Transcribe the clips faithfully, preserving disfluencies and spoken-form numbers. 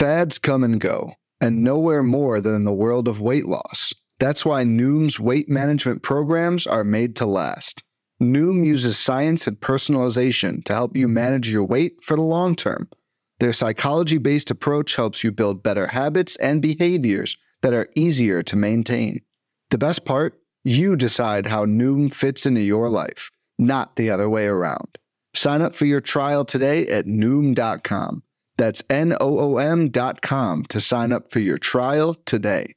Fads come and go, and nowhere more than in the world of weight loss. That's why Noom's weight management programs are made to last. Noom uses science and personalization to help you manage your weight for the long term. Their psychology-based approach helps you build better habits and behaviors that are easier to maintain. The best part? You decide how Noom fits into your life, not the other way around. Sign up for your trial today at Noom dot com. That's N O O M dot com to sign up for your trial today.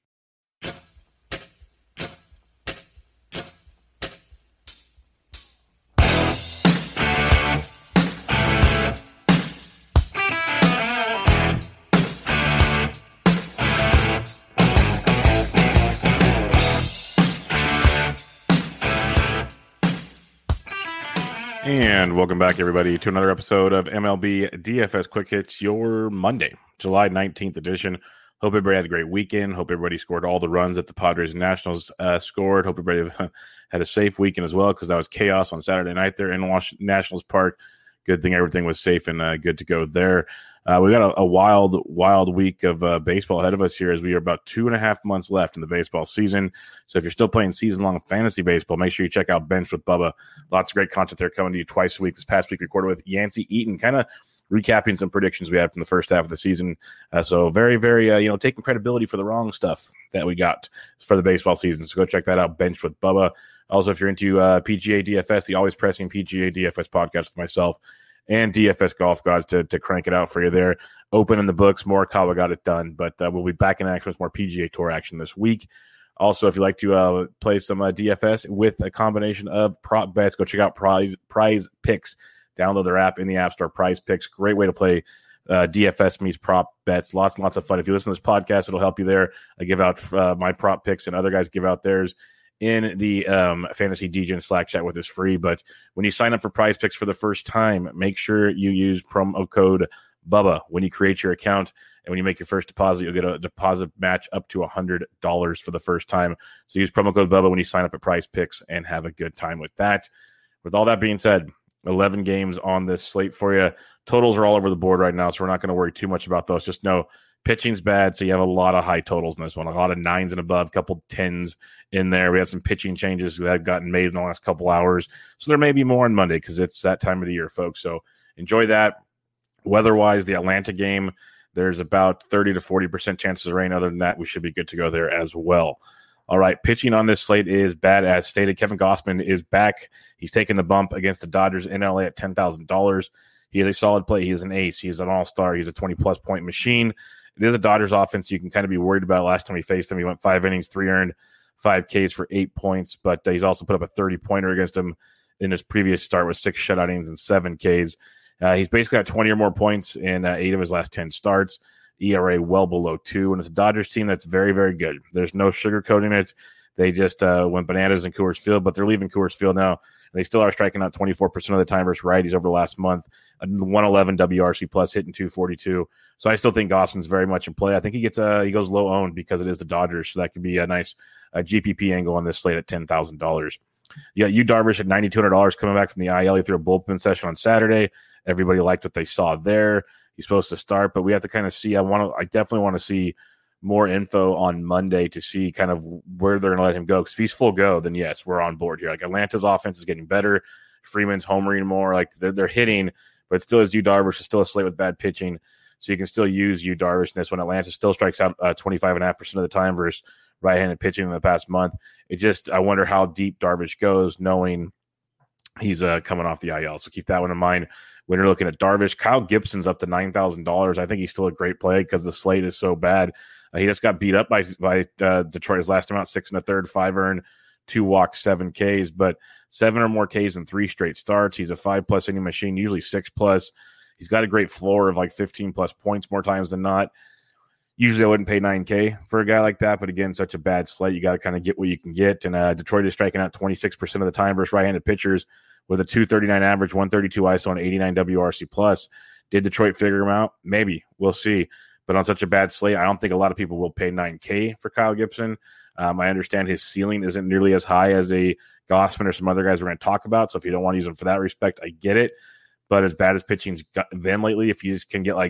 And welcome back, everybody, to another episode of M L B D F S Quick Hits, your Monday, July nineteenth edition. Hope everybody had a great weekend. Hope everybody scored all the runs that the Padres and Nationals uh, scored. Hope everybody had a safe weekend as well, because that was chaos on Saturday night there in Wash- Nationals Park. Good thing everything was safe and uh, good to go there. Uh, we got a, a wild, wild week of uh, baseball ahead of us here, as we are about two and a half months left in the baseball season. So if you're still playing season-long fantasy baseball, make sure you check out Bench with Bubba. Lots of great content there coming to you twice a week. This past week, recorded with Yancey Eaton, kind of recapping some predictions we had from the first half of the season. Uh, so very, very, uh, you know, taking credibility for the wrong stuff that we got for the baseball season. So go check that out, Bench with Bubba. Also, if you're into uh, P G A D F S, the Always Pressing P G A D F S podcast with myself and D F S Golf Gods to, to crank it out for you there. Open in the books. Morikawa got it done, but uh, we'll be back in action with more P G A Tour action this week. Also, if you'd like to uh, play some uh, D F S with a combination of prop bets, go check out Prize, Prize Picks. Download their app in the App Store, Prize Picks. Great way to play uh, D F S meets prop bets. Lots and lots of fun. If you listen to this podcast, it'll help you there. I give out uh, my prop picks, and other guys give out theirs in the um, Fantasy D J Slack chat with us free. But when you sign up for Prize Picks for the first time, make sure you use promo code Bubba when you create your account. And when you make your first deposit, you'll get a deposit match up to one hundred dollars for the first time. So use promo code Bubba when you sign up at Prize Picks and have a good time with that. With all that being said, eleven games on this slate for you. Totals are all over the board right now, so we're not going to worry too much about those. Just know pitching's bad, so you have a lot of high totals in this one. A lot of nines and above, a couple tens in there. We had some pitching changes that have gotten made in the last couple hours. So there may be more on Monday because it's that time of the year, folks. So enjoy that. Weather-wise, the Atlanta game, there's about thirty to forty percent chances of rain. Other than that, we should be good to go there as well. All right, pitching on this slate is bad as stated. Kevin Gausman is back. He's taking the bump against the Dodgers in L A at ten thousand dollars. He is a solid play. He is an ace. He is an all-star. He's a twenty-plus point machine. It is a Dodgers offense you can kind of be worried about. Last time he faced them, he went five innings, three earned, five Ks for eight points, but uh, he's also put up a thirty-pointer against him in his previous start with six shutout innings and seven Ks. Uh, he's basically got twenty or more points in uh, eight of his last ten starts. E R A well below two, and it's a Dodgers team that's very, very good. There's no sugarcoating it. They just uh, went bananas in Coors Field, but they're leaving Coors Field now. They still are striking out twenty-four percent of the time versus righties over the last month. one eleven W R C plus, hitting two forty-two. So I still think Gausman's very much in play. I think he gets uh, he goes low owned because it is the Dodgers, so that could be a nice uh, G P P angle on this slate at ten thousand dollars. Yeah, Yu Darvish at nine thousand two hundred dollars coming back from the I L. He threw a bullpen session on Saturday. Everybody liked what they saw there. He's supposed to start, but we have to kind of see. I want to. I definitely want to see more info on Monday to see kind of where they're going to let him go. Because if he's full go, then yes, we're on board here. Like Atlanta's offense is getting better. Freeman's homering more. Like they're, they're hitting, but it still is Yu Darvish. Is still a slate with bad pitching, so you can still use Yu Darvish in this one. Atlanta still strikes out uh, twenty-five and a half percent of the time versus right-handed pitching in the past month. It just I wonder how deep Darvish goes, knowing he's uh, coming off the I L. So keep that one in mind when you're looking at Darvish. Kyle Gibson's up to nine thousand dollars. I think he's still a great play because the slate is so bad. Uh, he just got beat up by by uh, Detroit his last time out, six and a third, five earned, two walks, seven Ks, but seven or more Ks in three straight starts. He's a five-plus inning machine, usually six-plus. He's got a great floor of like fifteen-plus points more times than not. Usually I wouldn't pay nine K for a guy like that, but again, such a bad slate. You got to kind of get what you can get, and uh, Detroit is striking out twenty-six percent of the time versus right-handed pitchers with a two thirty-nine average, one thirty-two I S O, and eighty-nine W R C plus. Did Detroit figure him out? Maybe. We'll see. But on such a bad slate, I don't think a lot of people will pay nine K for Kyle Gibson. Um, I understand his ceiling isn't nearly as high as a Gausman or some other guys we're going to talk about. So if you don't want to use him for that respect, I get it. But as bad as pitching's been lately, if you just can get like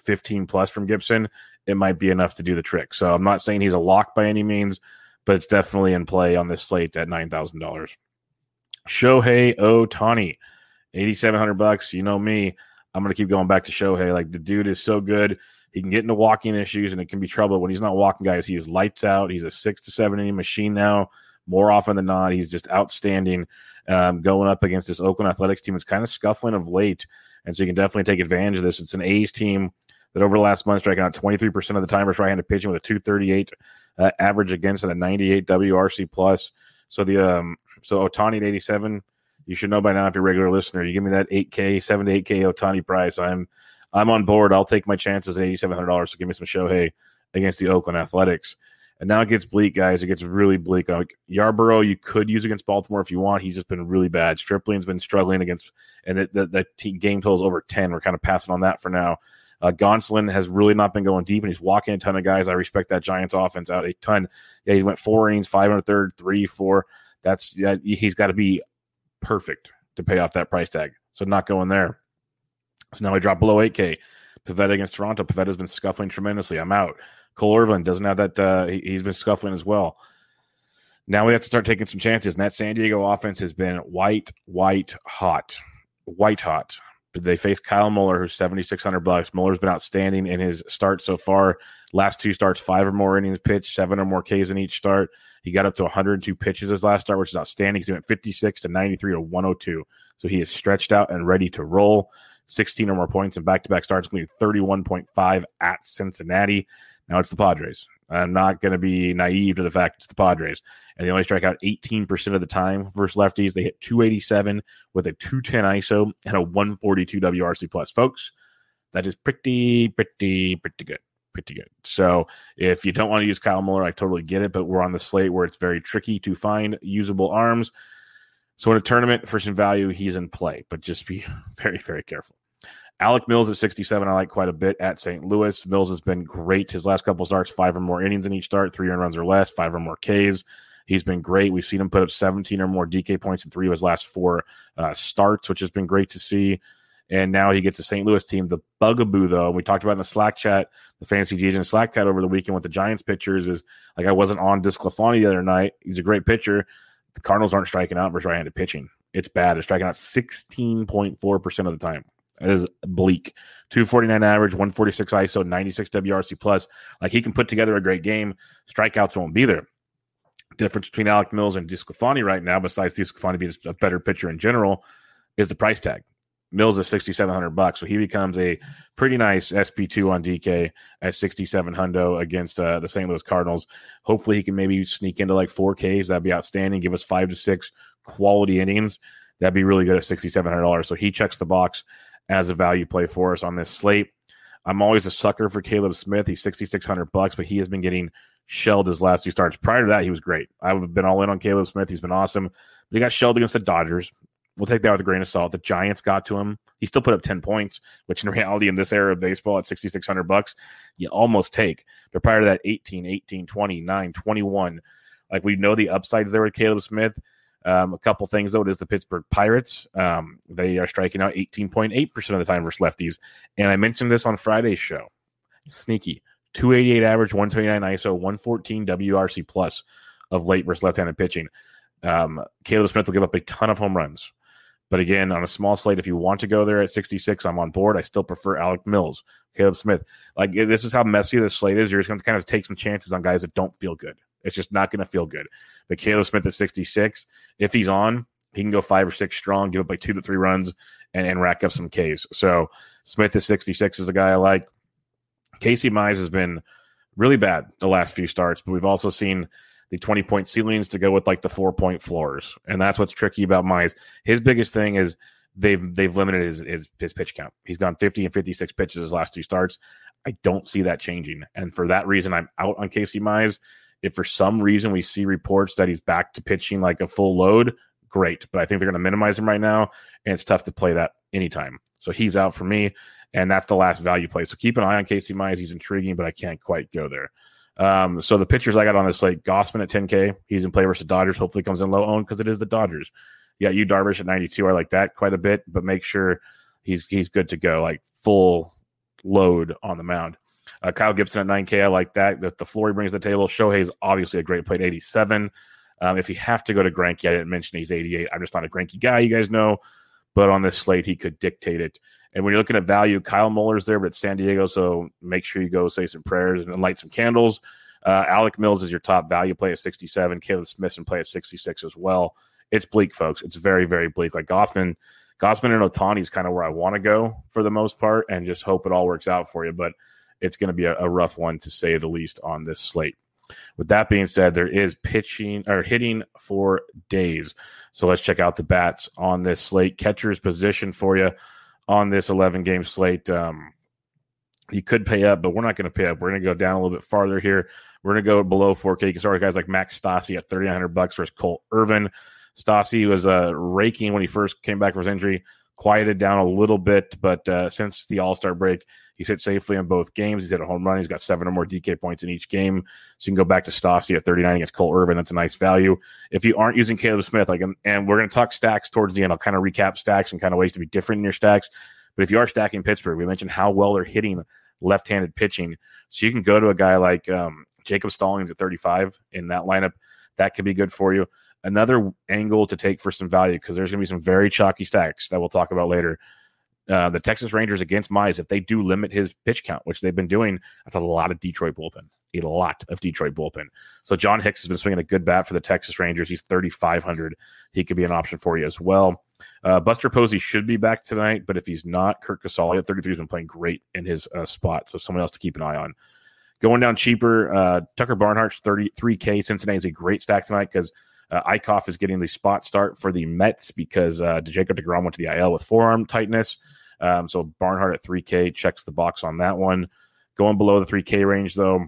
fifteen plus from Gibson, it might be enough to do the trick. So I'm not saying he's a lock by any means, but it's definitely in play on this slate at nine thousand dollars. Shohei Ohtani, eighty-seven hundred bucks. You know me, I'm going to keep going back to Shohei. Like, the dude is so good. He can get into walking issues, and it can be trouble when he's not walking, guys. He is lights out. He's a six to seven inning machine now. More often than not, he's just outstanding. Um, going up against this Oakland Athletics team, it's kind of scuffling of late, and so you can definitely take advantage of this. It's an A's team that over the last month striking out twenty-three percent of the time versus right-handed pitching with a two thirty-eight uh, average against and a ninety-eight W R C plus. So the um, so Ohtani at eighty-seven, you should know by now if you're a regular listener. You give me that eight K, seven to eight K Ohtani price, I'm I'm on board. I'll take my chances at eighty-seven hundred dollars. So give me some Shohei against the Oakland Athletics. And now it gets bleak, guys. It gets really bleak. Like Yarborough, you could use against Baltimore if you want. He's just been really bad. Stripling's been struggling against, and the, the, the team game totals over ten. We're kind of passing on that for now. Uh, Gonsolin has really not been going deep, and he's walking a ton of guys. I respect that Giants offense out a ton. Yeah, he went four innings, five and a third, three, four. That's yeah, he's got to be perfect to pay off that price tag. So not going there. So now we drop below eight K. Pivetta against Toronto. Pivetta's been scuffling tremendously. I'm out. Cole Irvin doesn't have that. Uh, he, he's been scuffling as well. Now we have to start taking some chances. And that San Diego offense has been white, white hot, white hot. But they face Kyle Muller, who's seventy-six hundred bucks. Muller's been outstanding in his start so far. Last two starts, five or more innings pitched, seven or more Ks in each start. He got up to one hundred two pitches his last start, which is outstanding. He went fifty-six to ninety-three to one oh two. So he is stretched out and ready to roll. sixteen or more points in back-to-back starts, including thirty-one point five at Cincinnati. Now it's the Padres. I'm not going to be naive to the fact it's the Padres. And they only strike out eighteen percent of the time versus lefties. They hit two eighty-seven with a two ten I S O and a one forty-two W R C plus. Folks, that is pretty, pretty, pretty good. Pretty good. So if you don't want to use Kyle Muller, I totally get it, but we're on the slate where it's very tricky to find usable arms. So in a tournament for some value, he's in play, but just be very, very careful. Alec Mills at sixty-seven, I like quite a bit at Saint Louis. Mills has been great. His last couple starts, five or more innings in each start, three earned runs or less, five or more Ks. He's been great. We've seen him put up seventeen or more D K points in three of his last four uh, starts, which has been great to see. And now he gets the Saint Louis team. The bugaboo, though, and we talked about in the Slack chat, the Fantasy G's and Slack chat over the weekend with the Giants pitchers is, like, I wasn't on DeSclafani the other night. He's a great pitcher. The Cardinals aren't striking out versus right-handed pitching. It's bad. They're striking out sixteen point four percent of the time. That is bleak. two forty-nine average, one forty-six I S O, ninety-six W R C plus. Like, he can put together a great game. Strikeouts won't be there. Difference between Alec Mills and DeSclafani right now, besides DeSclafani being a better pitcher in general, is the price tag. Mills is sixty-seven hundred bucks, so he becomes a pretty nice S P two on D K at sixty-seven hundo against uh, the Saint Louis Cardinals. Hopefully, he can maybe sneak into like four Ks. That'd be outstanding. Give us five to six quality innings. That'd be really good at sixty-seven hundred dollars. So he checks the box as a value play for us on this slate. I'm always a sucker for Caleb Smith. He's sixty-six hundred bucks, but he has been getting shelled his last two starts. Prior to that, he was great. I've been all in on Caleb Smith. He's been awesome. But he got shelled against the Dodgers. We'll take that with a grain of salt. The Giants got to him. He still put up ten points, which in reality, in this era of baseball at sixty-six hundred bucks, you almost take. But prior to that, eighteen, eighteen, twenty, nine, twenty-one. Like, we know the upsides there with Caleb Smith. Um, a couple things, though. It is the Pittsburgh Pirates. Um, they are striking out eighteen point eight percent of the time versus lefties. And I mentioned this on Friday's show. Sneaky. two eighty-eight average, one twenty-nine I S O, one fourteen W R C plus of late versus left-handed pitching. Um, Caleb Smith will give up a ton of home runs. But again, on a small slate, if you want to go there at sixty-six, I'm on board. I still prefer Alec Mills, Caleb Smith. Like, this is how messy this slate is. You're just going to kind of take some chances on guys that don't feel good. It's just not going to feel good. But Caleb Smith at sixty-six, if he's on, he can go five or six strong, give up like two to three runs, and, and rack up some Ks. So Smith at sixty-six is a guy I like. Casey Mize has been really bad the last few starts, but we've also seen the twenty-point ceilings to go with like the four-point floors. And that's what's tricky about Mize. His biggest thing is they've they've limited his, his, his pitch count. He's gone fifty and fifty-six pitches his last two starts. I don't see that changing. And for that reason, I'm out on Casey Mize. If for some reason we see reports that he's back to pitching like a full load, great. But I think they're going to minimize him right now, and it's tough to play that anytime. So he's out for me, and that's the last value play. So keep an eye on Casey Mize. He's intriguing, but I can't quite go there. Um, so the pitchers I got on this slate, Gossman at ten K. He's in play versus the Dodgers. Hopefully comes in low owned because it is the Dodgers. Yeah, you Darvish at ninety-two. I like that quite a bit, but make sure he's he's good to go, like full load on the mound. Uh, Kyle Gibson at nine K, I like that. The, the floor he brings to the table. Shohei's obviously a great play at eighty-seven. Um, if you have to go to Greinke, I didn't mention he's eighty-eight. I'm just not a Greinke guy, you guys know. But on this slate, he could dictate it. And when you're looking at value, Kyle Muller's there, but it's San Diego, so make sure you go say some prayers and light some candles. Uh, Alec Mills is your top value play at sixty-seven. Caleb Smithson play at sixty-six as well. It's bleak, folks. It's very, very bleak. Like Gossman, Gossman and Ohtani is kind of where I want to go for the most part, and just hope it all works out for you. But it's going to be a, a rough one, to say the least, on this slate. With that being said, there is pitching or hitting for days. So let's check out the bats on this slate. Catcher's position for you on this eleven-game slate. Um, you could pay up, but we're not going to pay up. We're going to go down a little bit farther here. We're going to go below four K. You can start with guys like Max Stassi at thirty-nine hundred bucks versus Cole Irvin. Stassi was uh, raking when he first came back from his injury, quieted down a little bit, but uh, since the All-Star break, he's hit safely in both games. He's hit a home run. He's got seven or more D K points in each game. So you can go back to Stassi at thirty-nine against Cole Irvin. That's a nice value. If you aren't using Caleb Smith, like, and we're going to talk stacks towards the end, I'll kind of recap stacks and kind of ways to be different in your stacks. But if you are stacking Pittsburgh, we mentioned how well they're hitting left-handed pitching. So you can go to a guy like um, Jacob Stallings at thirty-five in that lineup. That could be good for you. Another angle to take for some value, because there's going to be some very chalky stacks that we'll talk about later. Uh, the Texas Rangers against Mize, if they do limit his pitch count, which they've been doing, that's a lot of Detroit bullpen. A lot of Detroit bullpen. So John Hicks has been swinging a good bat for the Texas Rangers. He's thirty-five hundred. He could be an option for you as well. Uh, Buster Posey should be back tonight, but if he's not, Kurt Casale at thirty-three has been playing great in his uh, spot, so someone else to keep an eye on. Going down cheaper, uh, Tucker Barnhart's thirty-three K. Cincinnati is a great stack tonight because uh, Eichhoff is getting the spot start for the Mets because uh, Jacob deGrom went to the I L with forearm tightness. Um, so Barnhart at three K checks the box on that one. Going below the three K range, though,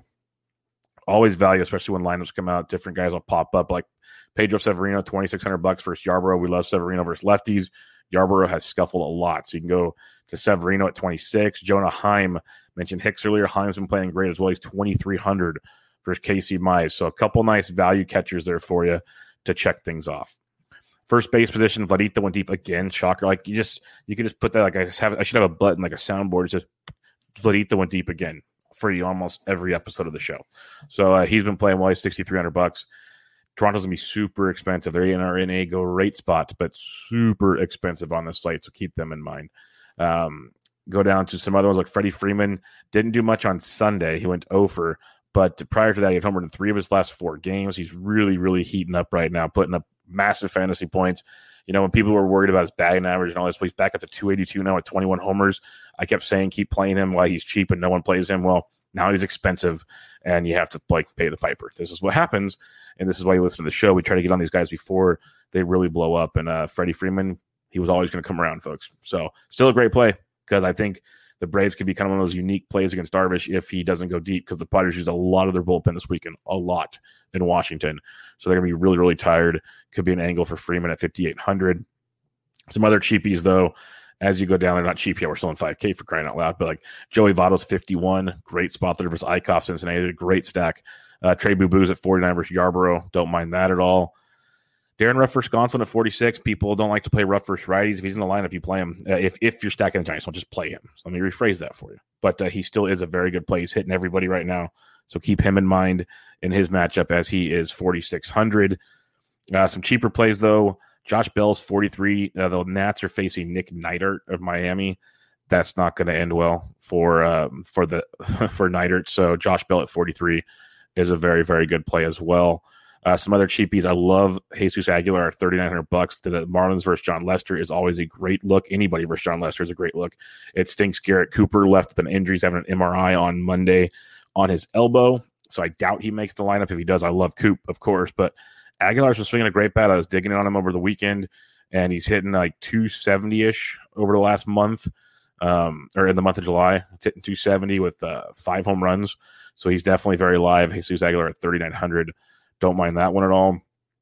always value, especially when lineups come out. Different guys will pop up, like Pedro Severino, twenty-six hundred bucks versus Yarbrough. We love Severino versus lefties. Yarbrough has scuffled a lot, so you can go to Severino at twenty-six. Jonah Heim, mentioned Hicks earlier. Heim's been playing great as well. He's twenty-three hundred versus Casey Mize. So a couple nice value catchers there for you to check things off. First base position, Vladita went deep again. Shocker. Like you just, you can just put that, like I have, I should have a button, like a soundboard. It says Vladita went deep again for you almost every episode of the show. So uh, he's been playing well. He's sixty-three hundred bucks. Toronto's going to be super expensive. They're in, are in a great spot, but super expensive on this slate. So keep them in mind. Um, go down to some other ones like Freddie Freeman. Didn't do much on Sunday. He went over, but prior to that, he had homered in three of his last four games. He's really, really heating up right now, putting up massive fantasy points. You know, when people were worried about his batting average and all this, he's back up to two eighty-two now with twenty-one homers. I kept saying keep playing him while he's cheap and no one plays him. Well, now he's expensive and you have to like pay the piper. This is what happens, and this is why you listen to the show. We try to get on these guys before they really blow up. And uh, Freddie Freeman, he was always going to come around, folks. So still a great play because I think the Braves could be kind of one of those unique plays against Darvish if he doesn't go deep, because the Padres use a lot of their bullpen this weekend, a lot in Washington. So they're going to be really, really tired. Could be an angle for Freeman at fifty-eight hundred. Some other cheapies, though, as you go down, they're not cheap yet. We're still in five K for crying out loud. But like Joey Votto's fifty-one, great spot there versus Eichhoff, Cincinnati, great stack. Uh, Trey Boo-Boo's at forty-nine versus Yarbrough. Don't mind that at all. Darren Ruff versus Gonsolin at forty-six. People don't like to play Ruff versus righties. If he's in the lineup, you play him. Uh, if, if you're stacking the Giants, don't just play him. So let me rephrase that for you. But uh, he still is a very good play. He's hitting everybody right now. So keep him in mind in his matchup as he is forty-six hundred. Uh, some cheaper plays, though. Josh Bell's forty-three. Uh, the Nats are facing Nick Neidert of Miami. That's not going to end well for um, for the for Neidert. So Josh Bell at forty-three is a very, very good play as well. Uh, some other cheapies. I love Jesus Aguilar at thirty-nine hundred bucks. The Marlins versus John Lester is always a great look. Anybody versus John Lester is a great look. It stinks. Garrett Cooper left with an injury. He's having an M R I on Monday on his elbow. So I doubt he makes the lineup. If he does, I love Coop, of course. But Aguilar's been swinging a great bat. I was digging on him over the weekend, and he's hitting like two seventy-ish over the last month, um, or in the month of July. He's hitting two seventy with uh, five home runs. So he's definitely very live. Jesus Aguilar at thirty-nine hundred. Don't mind that one at all.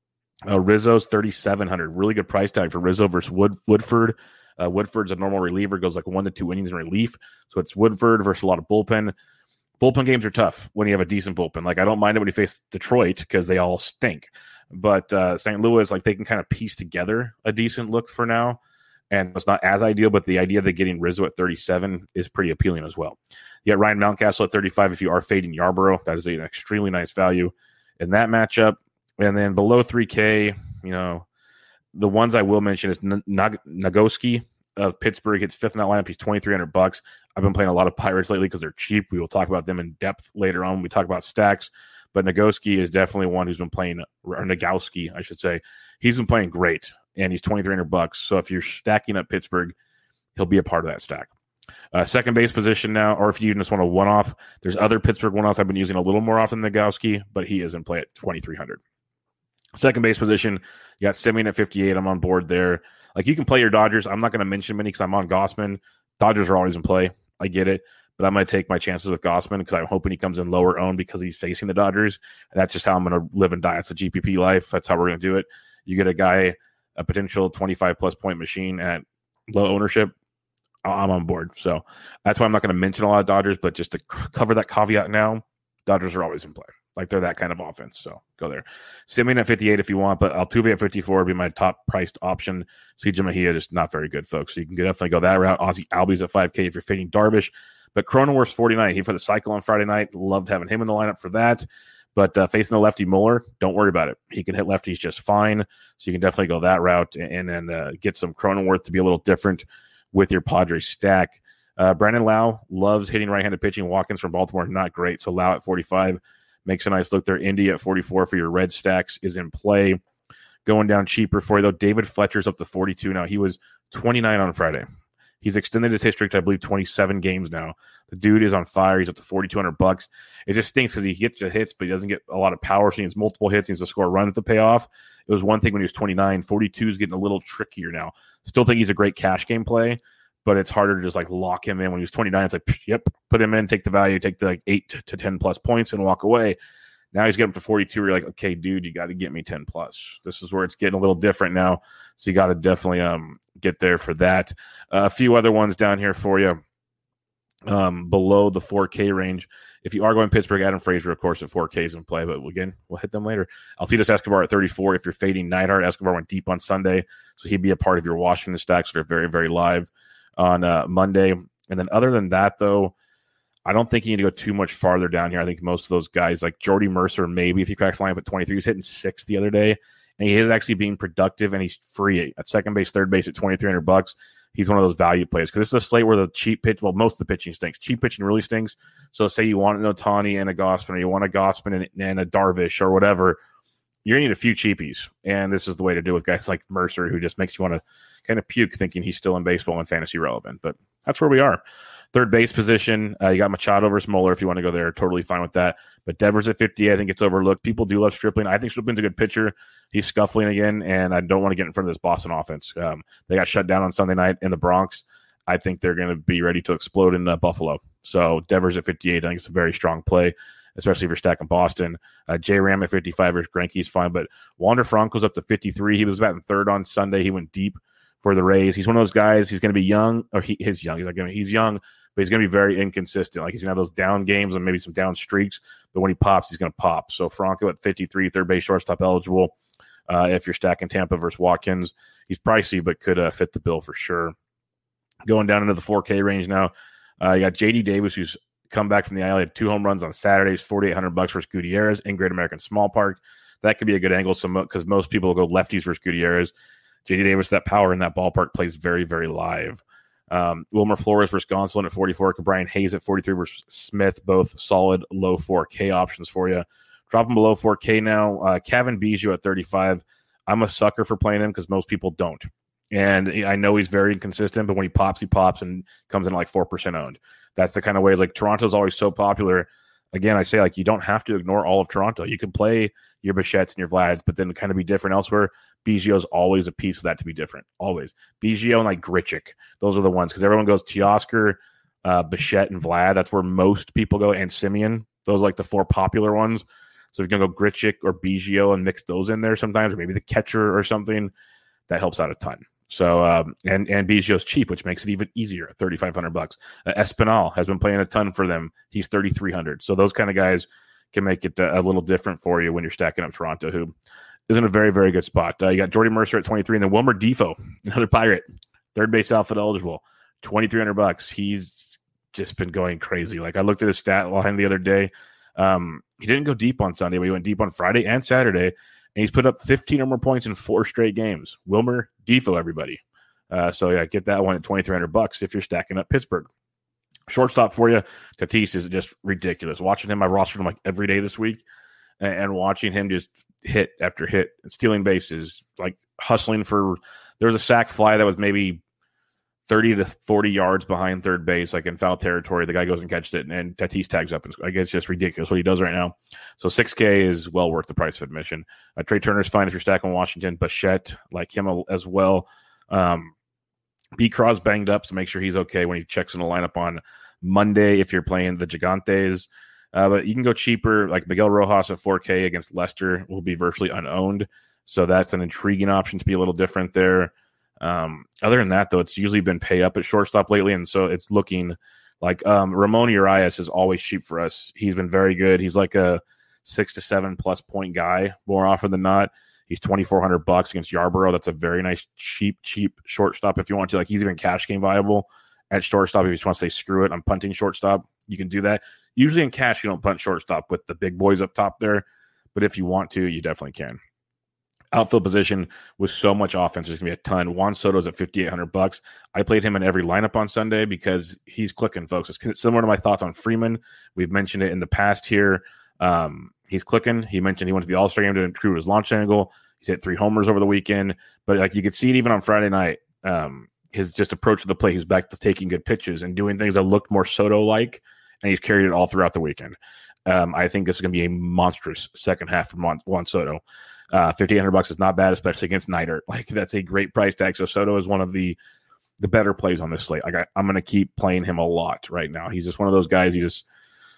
Uh, Rizzo's thirty-seven hundred. Really good price tag for Rizzo versus Wood, Woodford. Uh, Woodford's a normal reliever, goes like one to two innings in relief. So it's Woodford versus a lot of bullpen. Bullpen games are tough when you have a decent bullpen. Like, I don't mind it when you face Detroit because they all stink. But uh, Saint Louis, like, they can kind of piece together a decent look for now. and it's not as ideal, but the idea that getting Rizzo at thirty-seven is pretty appealing as well. You got Ryan Mountcastle at thirty-five if you are fading Yarborough. That is an extremely nice value in that matchup. And then below three K, you know, the ones I will mention is N- Nag- Nagoski of Pittsburgh. It's fifth in that lineup. He's twenty-three hundred bucks. I've been playing a lot of Pirates lately because they're cheap. We will talk about them in depth later on when we talk about stacks. But Nagoski is definitely one who's been playing, or Nagowski, I should say. He's been playing great, and he's twenty-three hundred bucks. So if you're stacking up Pittsburgh, he'll be a part of that stack. Uh, second base position now, or if you just want a one-off, there's other Pittsburgh one-offs I've been using a little more often than Nagowski, but he is in play at twenty-three hundred. Second base position, you got Semien at fifty-eight. I'm on board there. Like, you can play your Dodgers. I'm not going to mention many because I'm on Gausman. Dodgers are always in play. I get it. But I'm going to take my chances with Gausman because I'm hoping he comes in lower owned because he's facing the Dodgers. And that's just how I'm going to live and die. It's a G P P life. That's how we're going to do it. You get a guy, a potential twenty-five plus point machine at low ownership, I'm on board. So that's why I'm not going to mention a lot of Dodgers, but just to cover that caveat now, Dodgers are always in play. Like, they're that kind of offense. So go there. Semien at fifty-eight if you want, but Altuve at fifty-four would be my top priced option. C J Mejia just not very good, folks. So you can definitely go that route. Ozzie Albies at five K if you're fading Darvish. But Cronenworth's forty-nine. He for the cycle on Friday night. Loved having him in the lineup for that. But uh, facing the lefty Mueller, don't worry about it. He can hit lefties just fine. So you can definitely go that route and then uh, get some Cronenworth to be a little different with your Padres stack. Uh, Brandon Lau loves hitting right-handed pitching. Watkins from Baltimore, not great. So Lau at forty-five makes a nice look there. Indy at forty-four for your red stacks is in play. Going down cheaper for you, though, David Fletcher's up to forty-two now. He was twenty-nine on Friday. He's extended his history to, I believe, twenty-seven games now. The dude is on fire. He's up to forty-two hundred bucks. It just stinks because he gets the hits, but he doesn't get a lot of power. So he needs multiple hits. He needs to score runs to pay off. It was one thing when he was twenty-nine. forty-two is getting a little trickier now. Still think he's a great cash game play, but it's harder to just like lock him in. When he was twenty-nine, it's like, yep, put him in, take the value, take the like eight to ten plus points and walk away. Now he's getting up to forty-two. Where you're like, okay, dude, you got to get me ten plus. This is where it's getting a little different now. So you got to definitely um get there for that. Uh, a few other ones down here for you um, below the four K range. If you are going Pittsburgh, Adam Frazier, of course, at four K is in play. But again, we'll hit them later. Alcides Escobar at thirty-four. If you're fading Neidhart, Escobar went deep on Sunday. So he'd be a part of your Washington stacks that are very, very live on uh, Monday. And then other than that, though, I don't think you need to go too much farther down here. I think most of those guys, like Jordy Mercer, maybe if he cracks lineup at twenty-three, he's hitting six the other day, and he is actually being productive, and he's free at second base, third base at twenty-three hundred bucks. He's one of those value plays because this is a slate where the cheap pitch, well, most of the pitching stinks. Cheap pitching really stinks. So say you want an Ohtani and a Gausman, or you want a Gausman and, and a Darvish or whatever, you're going to need a few cheapies, and this is the way to do it with guys like Mercer, who just makes you want to kind of puke thinking he's still in baseball and fantasy relevant. But that's where we are. Third base position, uh, you got Machado versus Mueller if you want to go there. Totally fine with that. But Devers at fifty, I think it's overlooked. People do love Stripling. I think Stripling's a good pitcher. He's scuffling again, and I don't want to get in front of this Boston offense. Um, they got shut down on Sunday night in the Bronx. I think they're going to be ready to explode in uh, Buffalo. So Devers at fifty-eight, I think it's a very strong play, especially if you're stacking Boston. Uh, J. Ram at fifty-five versus Greinke's fine, but Wander Franco's up to fifty-three. He was batting third on Sunday. He went deep for the Rays. He's one of those guys. He's going to be young, or he is young. He's like he's young. But he's going to be very inconsistent. Like, he's going to have those down games and maybe some down streaks. But when he pops, he's going to pop. So Franco at fifty-three, third base shortstop eligible. Uh, if you're stacking Tampa versus Watkins, he's pricey, but could uh, fit the bill for sure. Going down into the four K range now, uh, you got J D Davis, who's come back from the I L. He had two home runs on Saturdays, forty-eight hundred bucks versus Gutierrez in Great American Small Park. That could be a good angle, so because mo- most people will go lefties versus Gutierrez. J D Davis, that power in that ballpark, plays very, very live. Um, Wilmer Flores versus Gonsolin at forty-four. Brian Hayes at forty-three versus Smith. Both solid low four K options for you. Drop him below four K now. Uh, Kevin Biggio at thirty-five. I'm a sucker for playing him because most people don't. And I know he's very inconsistent, but when he pops, he pops and comes in at like four percent owned. That's the kind of ways, like, Toronto's always so popular. Again, I say, like, you don't have to ignore all of Toronto. You can play your Bichettes and your Vlads, but then kind of be different elsewhere. Biggio's always a piece of that to be different. Always. Biggio and like Grichuk. Those are the ones, because everyone goes Teoscar, uh, Bichette, and Vlad. That's where most people go, and Semien. Those are like the four popular ones. So if you're going to go Grichuk or Biggio and mix those in there sometimes, or maybe the catcher or something, that helps out a ton. So, um, and, and Biggio's cheap, which makes it even easier at thirty-five hundred bucks. Uh, Espinal has been playing a ton for them. He's thirty-three hundred. So those kind of guys can make it a, a little different for you when you're stacking up Toronto, who is in a very, very good spot. Uh, you got Jordy Mercer at twenty-three, and then Wilmer Difo, another Pirate, third base outfield eligible, twenty-three hundred bucks. He's just been going crazy. Like I looked at his stat line the other day. Um, he didn't go deep on Sunday, but he went deep on Friday and Saturday, and he's put up fifteen or more points in four straight games. Wilmer Difo, everybody. Uh, so yeah, get that one at twenty-three hundred bucks if you're stacking up Pittsburgh. Shortstop for you, Tatis is just ridiculous. Watching him, I rostered him like every day this week, and, and watching him just hit after hit, stealing bases, like hustling for. There was a sac fly that was maybe thirty to forty yards behind third base, like in foul territory. The guy goes and catches it, and, and Tatis tags up. And I guess it's just ridiculous what he does right now. So six K is well worth the price of admission. Uh, Trey Turner's fine if you're stacking Washington. Bichette, like him as well. Um, B. Cros's banged up, so make sure he's okay when he checks in the lineup on Monday if you're playing the Gigantes. Uh, but you can go cheaper, like Miguel Rojas at four K against Leicester will be virtually unowned. So that's an intriguing option to be a little different there. Um, other than that, though, it's usually been pay up at shortstop lately, and so it's looking like um, Ramon Urias is always cheap for us. He's been very good. He's like a six to seven plus point guy more often than not. He's twenty-four hundred bucks against Yarborough. That's a very nice, cheap, cheap shortstop if you want to. Like he's even cash game viable at shortstop. If you just want to say screw it, I'm punting shortstop, you can do that. Usually in cash, you don't punt shortstop with the big boys up top there, but if you want to, you definitely can. Outfield position with so much offense, there's gonna be a ton. Juan Soto's at fifty-eight hundred bucks. I played him in every lineup on Sunday because he's clicking, folks. It's similar to my thoughts on Freeman. We've mentioned it in the past here. Um, he's clicking. He mentioned he went to the All-Star game to improve his launch angle. He's hit three homers over the weekend, but like you could see it even on Friday night. Um, his just approach to the plate, he's back to taking good pitches and doing things that looked more Soto-like, and he's carried it all throughout the weekend. Um, I think this is going to be a monstrous second half from Juan, Juan Soto. Uh, fifty-eight hundred bucks is not bad, especially against Neidert. Like that's a great price tag. So Soto is one of the the better plays on this slate. Like I, I'm going to keep playing him a lot right now. He's just one of those guys. He just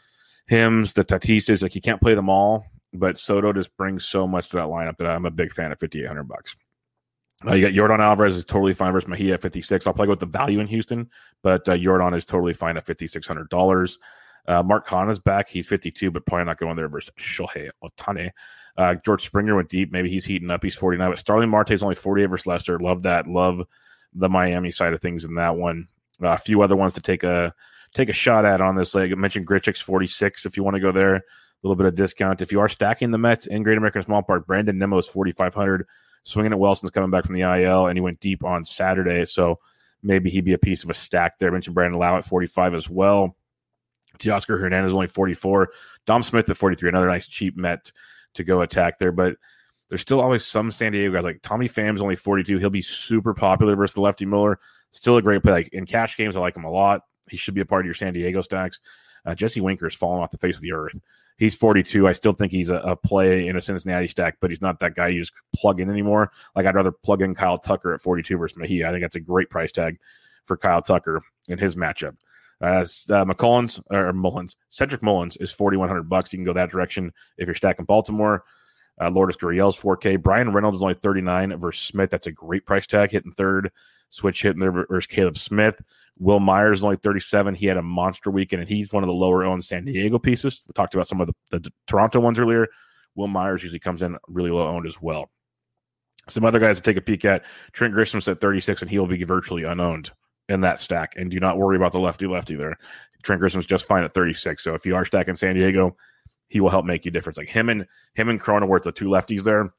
hims the Tatis, like you can't play them all, but Soto just brings so much to that lineup that I'm a big fan of fifty-eight hundred bucks. Uh, you got Yordan Alvarez is totally fine versus Mejia at fifty-six. I'll play with the value in Houston, but uh, Yordan is totally fine at fifty-six hundred dollars. Uh, Mark Hahn is back. He's fifty-two, but probably not going there versus Shohei Ohtani. Uh, George Springer went deep. Maybe he's heating up. He's forty-nine, but Starling Marte is only forty-eight versus Leicester. Love that. Love the Miami side of things in that one. Uh, a few other ones to take a take a shot at on this. Like I mentioned, Grichuk's forty-six if you want to go there. A little bit of discount. If you are stacking the Mets in Great American Small Park, Brandon Nimmo is forty-five hundred. Swinging at Wilson's coming back from the I L, and he went deep on Saturday, so maybe he'd be a piece of a stack there. I mentioned Brandon Lau at forty-five as well. Teoscar Hernandez only forty-four. Dom Smith at forty-three, another nice cheap Met to go attack there, but there's still always some San Diego guys. Like Tommy Pham's only forty-two. He'll be super popular versus the lefty Miller. Still a great play. Like in cash games, I like him a lot. He should be a part of your San Diego stacks. Uh, Jesse Winker's fallen off the face of the earth. He's forty-two. I still think he's a, a play in a Cincinnati stack, but he's not that guy you just plug in anymore. Like I'd rather plug in Kyle Tucker at forty-two versus Mejia. I think that's a great price tag for Kyle Tucker in his matchup. Uh, uh, McCollins or Mullins, Cedric Mullins is forty-one hundred bucks. You can go that direction if you're stacking Baltimore. Uh, Lourdes Gurriel's four K. Brian Reynolds is only thirty-nine versus Smith. That's a great price tag. Hitting third, switch hitting there versus Caleb Smith. Will Myers is only thirty-seven. He had a monster weekend, and he's one of the lower owned San Diego pieces. We talked about some of the, the Toronto ones earlier. Will Myers usually comes in really low owned as well. Some other guys to take a peek at. Trent Grisham's at thirty-six, and he will be virtually unowned in that stack. And do not worry about the lefty-lefty there. Trent Grisham's just fine at thirty-six. So if you are stacking San Diego, he will help make you a difference. Like him and him and Cronenworth, the two lefties there,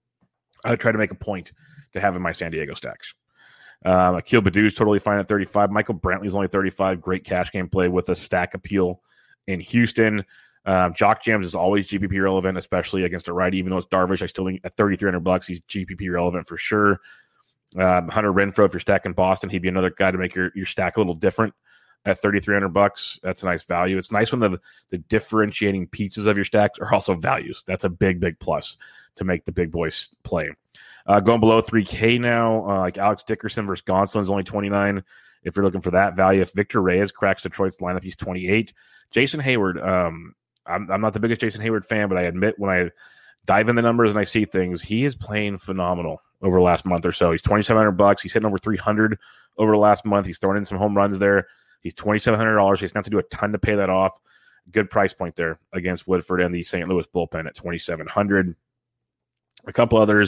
I would try to make a point to have in my San Diego stacks. Um, Akil Baddoo is totally fine at thirty-five. Michael Brantley's only thirty-five. Great cash game play with a stack appeal in Houston. Um, Jock Jams is always G P P relevant, especially against a righty. Even though it's Darvish, I still think at thirty-three hundred bucks, he's G P P relevant for sure. Um, Hunter Renfroe, if you're stacking Boston, he'd be another guy to make your, your stack a little different at thirty-three hundred bucks. That's a nice value. It's nice when the the differentiating pieces of your stacks are also values. That's a big, big plus to make the big boys play. Uh, going below three K now, uh, like Alex Dickerson versus Gonsolin is only twenty-nine. If you're looking for that value, if Victor Reyes cracks Detroit's lineup, he's twenty-eight. Jason Hayward, um, I'm, I'm not the biggest Jason Hayward fan, but I admit when I dive in the numbers and I see things, he is playing phenomenal over the last month or so. He's twenty-seven hundred bucks. He's hitting over three hundred over the last month. He's throwing in some home runs there. He's twenty-seven hundred dollars. He's going to have to do a ton to pay that off. Good price point there against Woodford and the Saint Louis bullpen at twenty-seven hundred. A couple others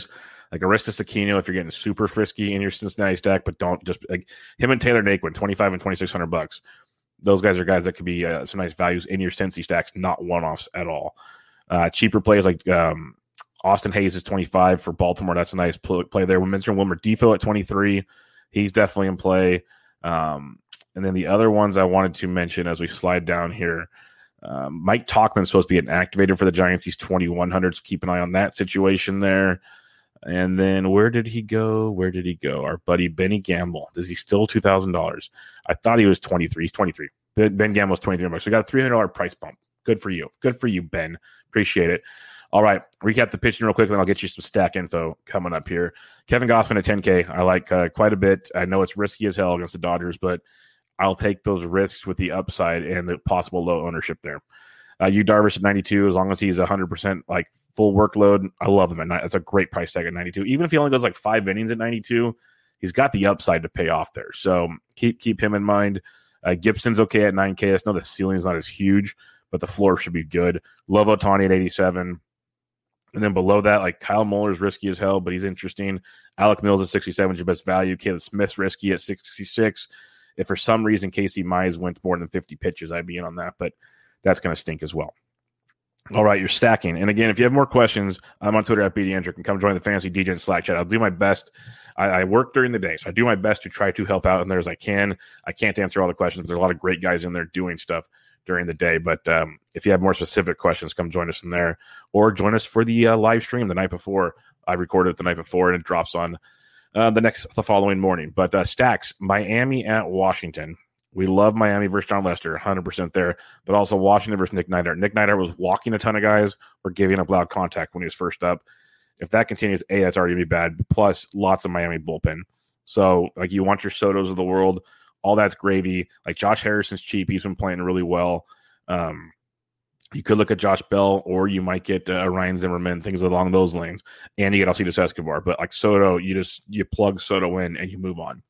Like Aristis Aquino, if you're getting super frisky in your Cincinnati stack, but don't just like him and Taylor Naquin, twenty-five and twenty-six hundred bucks. Those guys are guys that could be uh, some nice values in your Cincy stacks, not one-offs at all. Uh, cheaper plays like um, Austin Hayes is twenty-five for Baltimore. That's a nice play, play there. We mentioned Wilmer Defoe at twenty-three. He's definitely in play. Um, and then the other ones I wanted to mention as we slide down here, um, Mike Talkman's supposed to be getting activated for the Giants. He's twenty-one hundred, so keep an eye on that situation there. And then where did he go? Where did he go? Our buddy Benny Gamble. Is he still two thousand dollars? I thought he was twenty-three. He's twenty-three. Ben Gamble's twenty-three bucks. So we got a three hundred dollars price bump. Good for you. Good for you, Ben. Appreciate it. All right. Recap the pitching real quick, then I'll get you some stack info coming up here. Kevin Gausman at ten K. I like uh, quite a bit. I know it's risky as hell against the Dodgers, but I'll take those risks with the upside and the possible low ownership there. Uh, Yu Darvish at ninety-two, as long as he's one hundred percent like full workload, I love him at night. That's a great price tag at ninety-two. Even if he only goes like five innings at ninety-two, he's got the upside to pay off there. So keep keep him in mind. Uh, Gibson's okay at nine K. I know the ceiling is not as huge, but the floor should be good. Love Ohtani at eighty-seven. And then below that, like Kyle Muller's risky as hell, but he's interesting. Alec Mills at sixty-seven is your best value. Caleb Smith's risky at sixty-six. If for some reason Casey Mize went more than fifty pitches, I'd be in on that, but that's going to stink as well. All right, you're stacking. And again, if you have more questions, I'm on Twitter at B D Andrick and come join the Fantasy D J Slack chat. I'll do my best. I, I work during the day, so I do my best to try to help out in there as I can. I can't answer all the questions. There's a lot of great guys in there doing stuff during the day. But um, if you have more specific questions, come join us in there or join us for the uh, live stream the night before. I recorded it the night before and it drops on uh, the next, the following morning. But uh, stacks, Miami at Washington. We love Miami versus John Lester, one hundred percent there, but also Washington versus Nick Neidhart. Nick Neidhart was walking a ton of guys or giving up loud contact when he was first up. If that continues, A, that's already going to be bad, plus lots of Miami bullpen. So, like, you want your Sotos of the world, all that's gravy. Like, Josh Harrison's cheap. He's been playing really well. Um, you could look at Josh Bell, or you might get uh, Ryan Zimmerman, things along those lanes, and you get Alcides Escobar. But, like, Soto, you just you plug Soto in and you move on.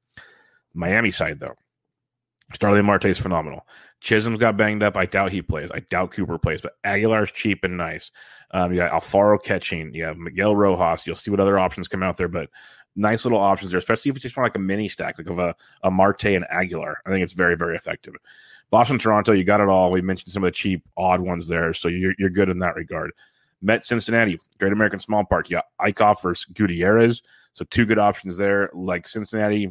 Miami side, though. Starling Marte is phenomenal. Chisholm's got banged up. I doubt he plays. I doubt Cooper plays, but Aguilar's cheap and nice. Um, you got Alfaro catching. You have Miguel Rojas. You'll see what other options come out there, but nice little options there, especially if you just want like a mini stack, like of a, a Marte and Aguilar. I think it's very, very effective. Boston, Toronto, you got it all. We mentioned some of the cheap, odd ones there, so you're, you're good in that regard. Met Cincinnati, Great American Small Park. You got Eichhoff versus Gutierrez, so two good options there. Like Cincinnati,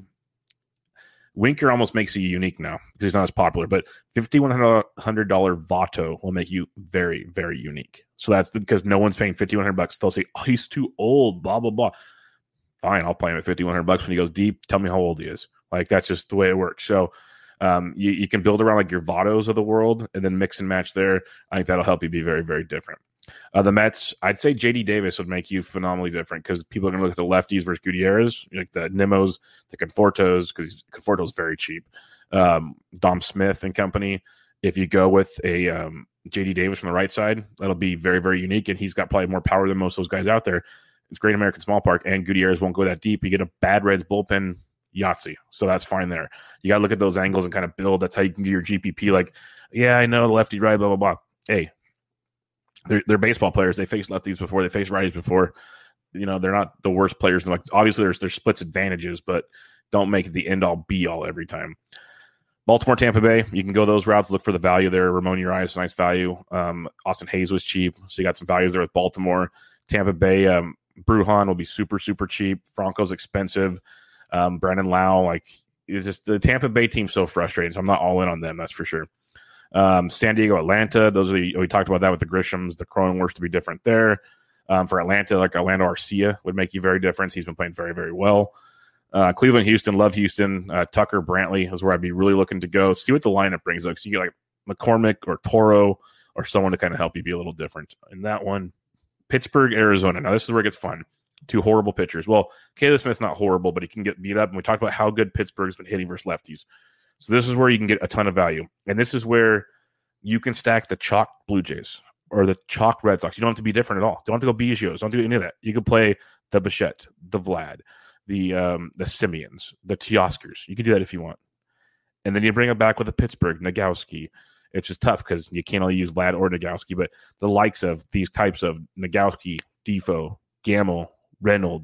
Winker almost makes you unique now because he's not as popular, but fifty-one hundred dollars Votto will make you very, very unique. So that's because no one's paying fifty-one hundred bucks. They'll say, oh, he's too old, blah, blah, blah. Fine, I'll play him at fifty-one hundred bucks when he goes deep. Tell me how old he is. Like, that's just the way it works. So um, you, you can build around like your Vottos of the world and then mix and match there. I think that'll help you be very, very different. Uh, the Mets, I'd say J D Davis would make you phenomenally different because people are going to look at the lefties versus Gutierrez, like the Nimos, the Confortos, because Conforto's very cheap. Um, Dom Smith and company. If you go with a um, J D Davis from the right side, that'll be very, very unique, and he's got probably more power than most of those guys out there. It's Great American Small Park, and Gutierrez won't go that deep. You get a bad Reds bullpen, Yahtzee, so that's fine there. You got to look at those angles and kind of build. That's how you can do your G P P. Like, yeah, I know the lefty, right, blah, blah, blah. Hey, They're, they're baseball players. They face lefties before. They face righties before. You know, they're not the worst players. Like, obviously, there's there's splits advantages, but don't make it the end-all, be-all every time. Baltimore, Tampa Bay, you can go those routes. Look for the value there. Ramon Urias, nice value. Um, Austin Hayes was cheap, so you got some values there with Baltimore. Tampa Bay, um, Brujan will be super, super cheap. Franco's expensive. Um, Brandon Lau, like, it's just the Tampa Bay team's so frustrating, so I'm not all in on them, that's for sure. Um, San Diego, Atlanta, those are the, we talked about that with the Grishams, the Cronenworths to be different there. Um, for Atlanta, like Orlando Arcia would make you very different. He's been playing very, very well. Uh, Cleveland, Houston, love Houston. Uh, Tucker, Brantley is where I'd be really looking to go. See what the lineup brings. Like, so you get like McCormick or Toro or someone to kind of help you be a little different in that one. Pittsburgh, Arizona. Now this is where it gets fun. Two horrible pitchers. Well, Caleb Smith's not horrible, but he can get beat up. And we talked about how good Pittsburgh's been hitting versus lefties. So this is where you can get a ton of value. And this is where you can stack the chalk Blue Jays or the chalk Red Sox. You don't have to be different at all. Don't have to go Biggio's. Don't do any of that. You can play the Bichette, the Vlad, the um, the Simeons, the Teoscars. You can do that if you want. And then you bring it back with a Pittsburgh, Nagowski. It's just tough because you can't only use Vlad or Nagowski, but the likes of these types of Nagowski, Defoe, Gamble, Reynolds,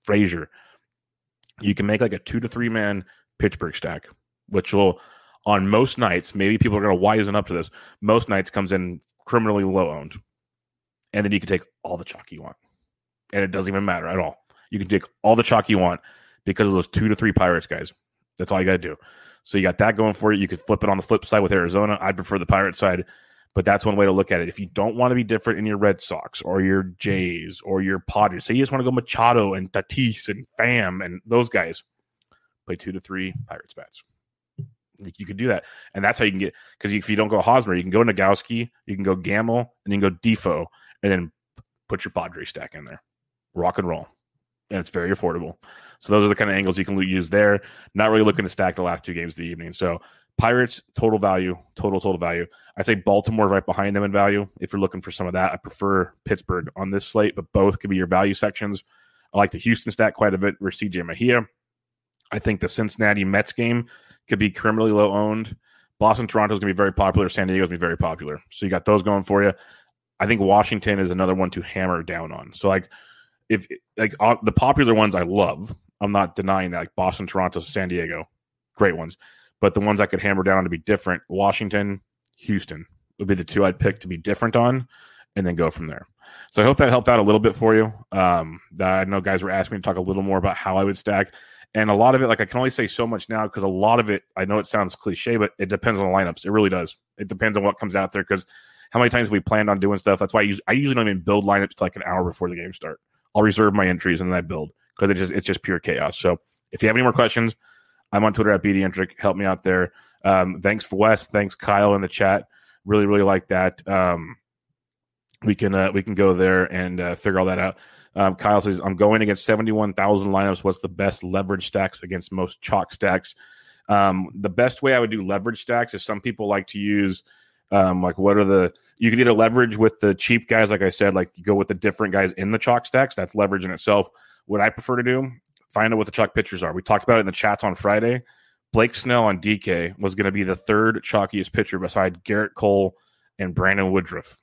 Frazier. You can make like a two to three man Pittsburgh stack, which will, on most nights, maybe people are going to wisen up to this. Most nights comes in criminally low owned. And then you can take all the chalk you want. And it doesn't even matter at all. You can take all the chalk you want because of those two to three Pirates guys. That's all you got to do. So you got that going for you. You could flip it on the flip side with Arizona. I prefer the Pirate side, but that's one way to look at it. If you don't want to be different in your Red Sox or your Jays or your Padres, say you just want to go Machado and Tatis and Pham and those guys, play two to three Pirates bats. You could do that. And that's how you can get, because if you don't go Hosmer, you can go Nogowski, you can go Gamble, and you can go Defoe, and then put your Padres stack in there. Rock and roll. And it's very affordable. So those are the kind of angles you can use there. Not really looking to stack the last two games of the evening. So Pirates, total value, total, total value. I'd say Baltimore right behind them in value. If you're looking for some of that, I prefer Pittsburgh on this slate, but both could be your value sections. I like the Houston stack quite a bit for C J Mejia. I think the Cincinnati Mets game could be criminally low owned. Boston, Toronto is going to be very popular. San Diego is going to be very popular. So you got those going for you. I think Washington is another one to hammer down on. So like, if like uh, the popular ones I love, I'm not denying that, like Boston, Toronto, San Diego, great ones. But the ones I could hammer down on to be different, Washington, Houston would be the two I'd pick to be different on, and then go from there. So I hope that helped out a little bit for you. Um, I know guys were asking me to talk a little more about how I would stack. And a lot of it, like I can only say so much now because a lot of it, I know it sounds cliche, but it depends on the lineups. It really does. It depends on what comes out there because how many times have we planned on doing stuff? That's why I usually, I usually don't even build lineups till like an hour before the game start. I'll reserve my entries and then I build because it just it's just pure chaos. So if you have any more questions, I'm on Twitter at B D Entric. Help me out there. Um, thanks for Wes. Thanks Kyle in the chat. Really, really like that. Um, we can uh, we can go there and uh, figure all that out. Um, Kyle says, I'm going against seventy-one thousand lineups. What's the best leverage stacks against most chalk stacks? Um, the best way I would do leverage stacks is some people like to use um, like what are the you can either leverage with the cheap guys, like I said, like you go with the different guys in the chalk stacks. That's leverage in itself. What I prefer to do, find out what the chalk pitchers are. We talked about it in the chats on Friday. Blake Snell on D K was going to be the third chalkiest pitcher beside Garrett Cole and Brandon Woodruff.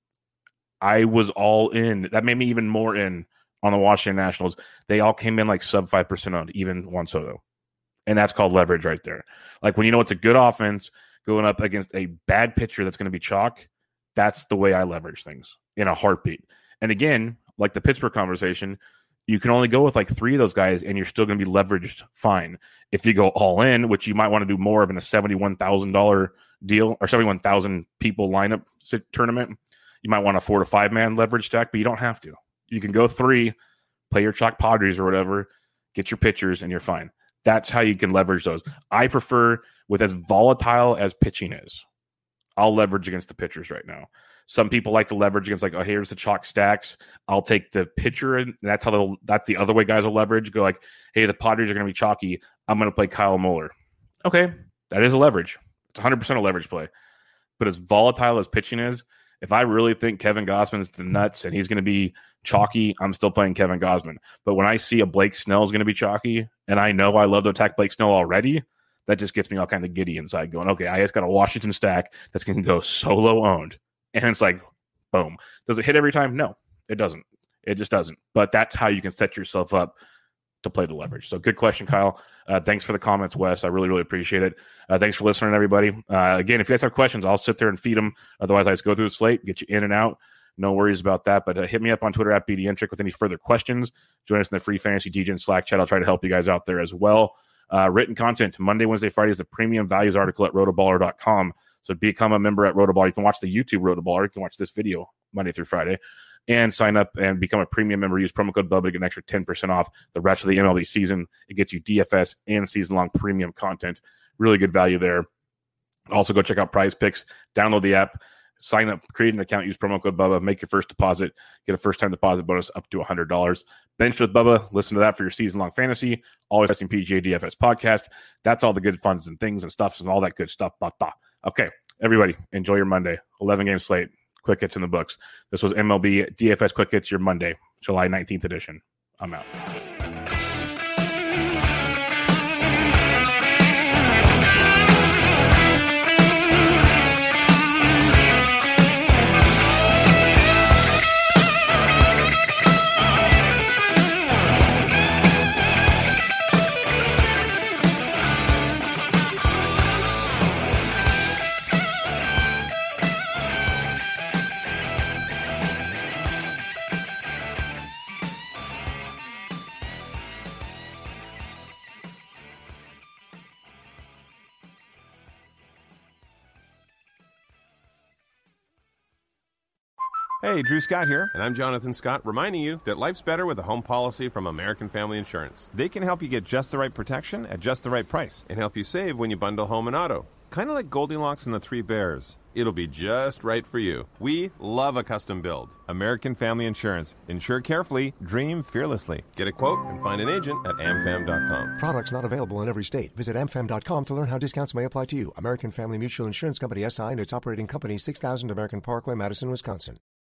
I was all in. That made me even more in on the Washington Nationals. They all came in like sub five percent owned, even Juan Soto. And that's called leverage right there. Like when you know it's a good offense going up against a bad pitcher that's going to be chalk, that's the way I leverage things in a heartbeat. And again, like the Pittsburgh conversation, you can only go with like three of those guys and you're still going to be leveraged fine. If you go all in, which you might want to do more of in a seventy-one thousand dollars deal or seventy-one thousand people lineup tournament, you might want a four to five man leverage stack, but you don't have to. You can go three, play your chalk Padres or whatever, get your pitchers, and you're fine. That's how you can leverage those. I prefer with as volatile as pitching is. I'll leverage against the pitchers right now. Some people like to leverage against like, oh, here's the chalk stacks. I'll take the pitcher, and that's how they'll, that's the other way guys will leverage. Go like, hey, the Padres are going to be chalky. I'm going to play Kyle Muller. Okay, that is a leverage. It's one hundred percent a leverage play. But as volatile as pitching is, if I really think Kevin Gausman's the nuts and he's going to be chalky, I'm still playing Kevin Gausman. But when I see a Blake Snell is going to be chalky, and I know I love to attack Blake Snell already, that just gets me all kind of giddy inside going, okay, I just got a Washington stack that's going to go solo owned. And it's like, boom. Does it hit every time? No, it doesn't. It just doesn't. But that's how you can set yourself up to play the leverage. So good question, Kyle. Uh, thanks for the comments, Wes. I really, really appreciate it. Uh, thanks for listening, everybody. Uh, again, if you guys have questions, I'll sit there and feed them. Otherwise, I just go through the slate, get you in and out. No worries about that. But uh, hit me up on Twitter at B D Entric with any further questions. Join us in the free Fantasy D J and Slack chat. I'll try to help you guys out there as well. Uh, written content Monday, Wednesday, Friday is the premium values article at rotoballer dot com. So become a member at Rotoballer. You can watch the YouTube Rotoballer. You can watch this video Monday through Friday and sign up and become a premium member. Use promo code Bubba to get an extra ten percent off the rest of the M L B season. It gets you D F S and season-long premium content. Really good value there. Also, go check out Prize Picks. Download the app. Sign up, create an account, use promo code Bubba, make your first deposit, get a first-time deposit bonus up to one hundred dollars. Bench with Bubba, listen to that for your season-long fantasy. Always testing P G A D F S podcast. That's all the good funds and things and stuffs and all that good stuff. Okay, everybody, enjoy your Monday. eleven-game slate, quick hits in the books. This was M L B D F S Quick Hits, your Monday, July nineteenth edition. I'm out. Hey, Drew Scott here. And I'm Jonathan Scott, reminding you that life's better with a home policy from American Family Insurance. They can help you get just the right protection at just the right price and help you save when you bundle home and auto. Kind of like Goldilocks and the Three Bears. It'll be just right for you. We love a custom build. American Family Insurance. Insure carefully, dream fearlessly. Get a quote and find an agent at amfam dot com. Products not available in every state. Visit amfam dot com to learn how discounts may apply to you. American Family Mutual Insurance Company, S I and its operating company, six thousand American Parkway, Madison, Wisconsin.